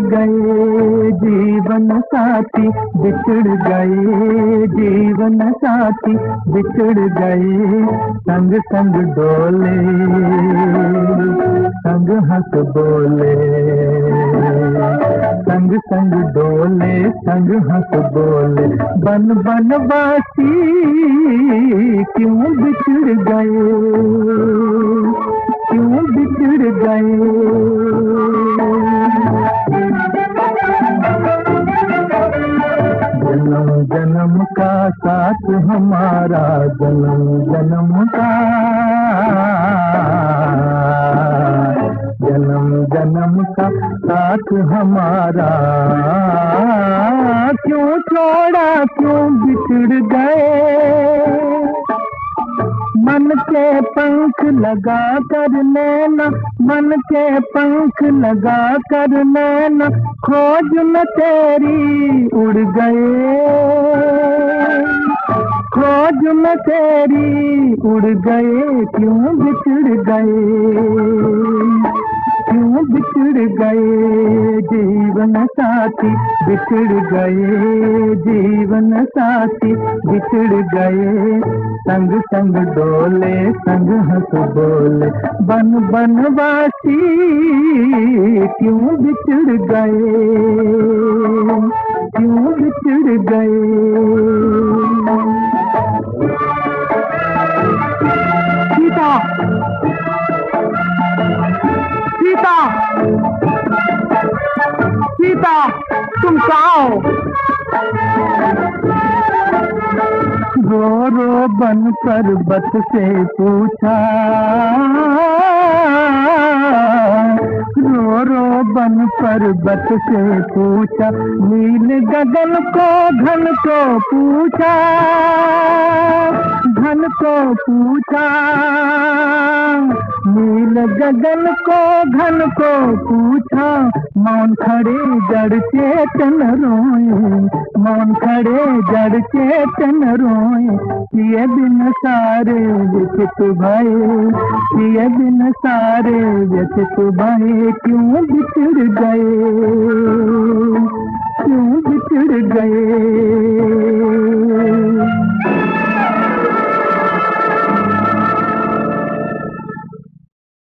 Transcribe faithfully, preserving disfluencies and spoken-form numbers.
गए जीवन साथी, बिछड़ गए जीवन साथी, बिछड़ गए। संग संग डोले, संग हंस बोले, संग संग डोले, संग हंस बोले। बन बनवासी क्यों बिछड़ गए, क्यों बिछड़ गए। जन्म जन्म का साथ हमारा, जन्म जन्म का, जन्म जन्म का साथ हमारा। क्यों छोड़ा, क्यों बिछड़ गए। मन के पंख लगा कर नैना, मन के पंख लगा कर नैना, खोज न तेरी उड़ गए, खोज न तेरी उड़ गए। क्यों बिछड़ गए, क्यों बिछड़ गए जीवन साथी, बिछड़ गए जीवन साथी, बिछड़ गए। संग संग डोले, संग हंस बोले। बन बनवासी क्यों बिछड़ गए, क्यों बिछड़ गए। सीता, सीता, सीता, तुम कहाँ हो। रो रो बन पर्वत से पूछा, रो रो बन पर्वत से पूछा, नील गगन को घन को पूछा, घन को पूछा, नील गगन को घन को पूछा। मौन खड़े जड़ चेतन रोए, मौन खड़े जड़ चेतन रोए। ये दिन सारे व्यथित भये, ये दिन सारे व्यथित भये। क्यों बिछड़ गए,